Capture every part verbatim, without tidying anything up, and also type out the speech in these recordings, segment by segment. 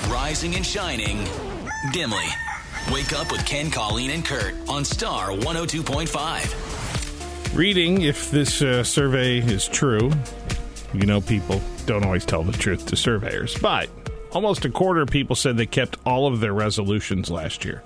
rising and shining dimly. Wake up with Ken, Colleen, and Kurt on Star one oh two point five. Reading, if this uh, survey is true, you know people don't always tell the truth to surveyors, but almost a quarter of people said they kept all of their resolutions last year.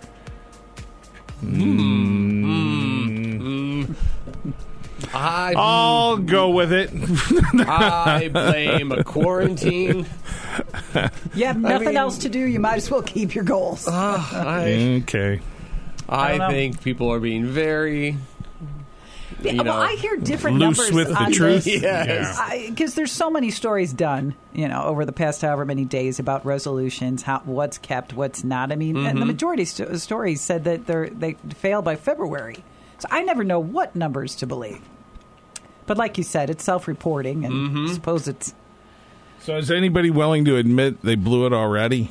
Mm. Mm. I, I'll go with it. I blame a quarantine. You have nothing I mean, else to do. You might as well keep your goals. Uh, I, okay. I, I think people are being very... Yeah, You know, well, I hear different loose numbers with the on truth. this. Yes. Because there's so many stories done, you know, over the past however many days about resolutions, how what's kept, what's not. I mean, Mm-hmm. and the majority of st- stories said that they're, they failed by February. So I never know what numbers to believe. But like you said, it's self-reporting, and Mm-hmm. I suppose it's... So is anybody willing to admit they blew it already?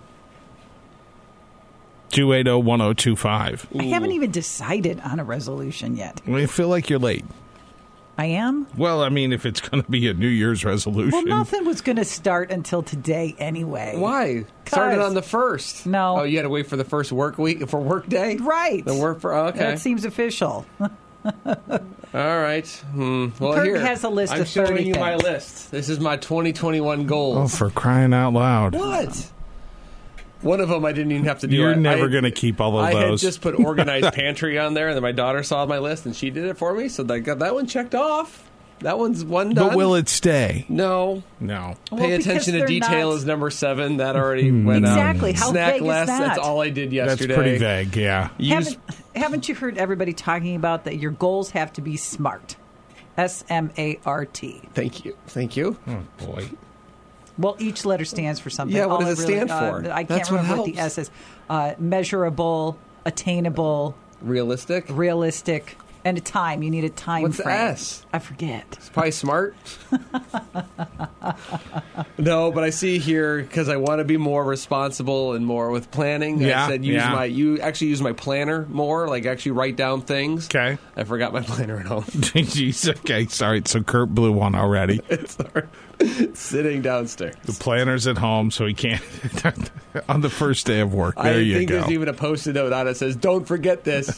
two eight zero, one zero two five. I haven't even decided on a resolution yet. I feel like you're late. I am? Well, I mean, if it's going to be a New Year's resolution. Well, nothing was going to start until today anyway. Why? Started on the first. No. Oh, you had to wait for the first work week, for work day? Right. The work for, oh, okay. That seems official. All right. Hmm. Well, Kurt here. has a list I'm of thirty showing you my things. list. This is my twenty twenty-one Oh, goals. for crying out loud. What? One of them I didn't even have to do. You're I, never I- going to keep all of I those. had just put organized pantry on there, and then my daughter saw my list, and she did it for me, so I got that one checked off. That one's one done. But will it stay? No. No. Well, Pay because attention to they're detail not- is number seven. That already went out. Exactly. How Snack vague is less. that? That's all I did yesterday. That's pretty vague, yeah. Use, Haven't, haven't you heard everybody talking about that your goals have to be SMART? S M A R T. thank you. Thank you. Oh, boy. Well, each letter stands for something. Yeah, what All does it really- stand uh, for? I can't That's what remember what, the helps. S is. Uh, measurable, attainable, Realistic. realistic, and a time. You need a time What's the frame. S? I forget. It's probably smart. No, but I see here because I want to be more responsible and more with planning. Yeah, I said use yeah. my you actually use my planner more, like actually write down things. Okay. I forgot my planner at home. Jeez, okay, sorry. So Kurt blew one already. It's sitting downstairs. The planner's at home, so he can't on the first day of work. There I you think go. there's even a post-it note on it that says, "Don't forget this."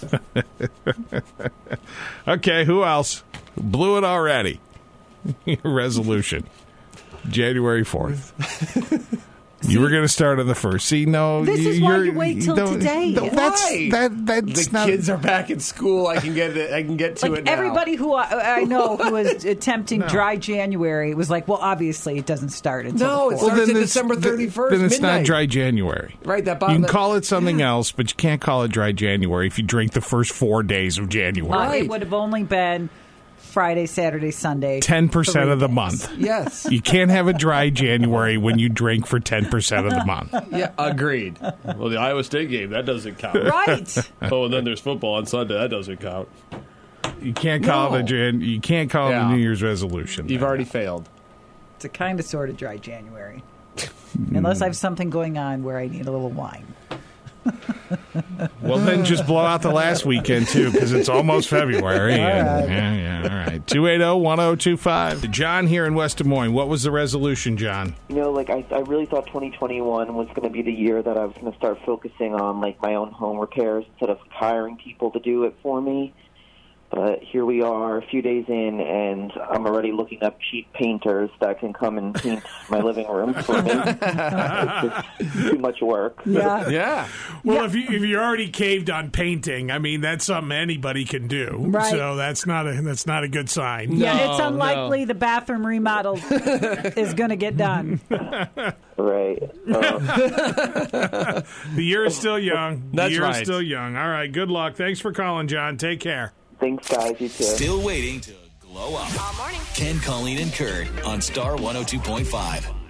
Okay, who else? Blew it already. Resolution. January fourth. You were going to start on the first. See, no. This you, is why you're- you wait till don't- today. no, that's, Why? that, that's The not. kids are back in school. I can get it. I can get to Like it now. everybody who I, I know who was attempting dry January was like, well, obviously it doesn't start until No, the it fourth. starts in it's- December thirty-first, Then it's midnight. not dry January. Right, that You bottom. can call it something else, but you can't call it dry January if you drink the first four days of January. Uh, Right. It would have only been Friday, Saturday, Sunday. ten percent three of the days. month. Yes. You can't have a dry January when you drink for ten percent of the month. Yeah, agreed. Well, the Iowa State game, that doesn't count. Right. Oh, and then there's football on Sunday. That doesn't count. You can't call No. it a Jan- you can't call it Yeah. a New Year's resolution. You've already failed. It's a kind of sort of dry January. Unless I have something going on where I need a little wine. Well, then just blow out the last weekend, too, because it's almost February. and- right. Yeah, yeah, all right. two eight zero, one zero two five. John here in West Des Moines. What was the resolution, John? You know, like I, I really thought twenty twenty-one was going to be the year that I was going to start focusing on like my own home repairs instead of hiring people to do it for me. But here we are, a few days in, and I'm already looking up cheap painters that can come and paint my living room for me. It's just too much work. Yeah. Yeah. Well, if you if you already caved on painting, I mean that's something anybody can do. Right. So that's not a that's not a good sign. Yeah, No, it's unlikely the bathroom remodel is going to get done. Right. Uh, The year is still young. The That's year is right. still young. All right. Good luck. Thanks for calling, John. Take care. thanks, guys. You too. Still waiting to glow up. All morning. Ken, Colleen, and Kurt on Star one oh two point five.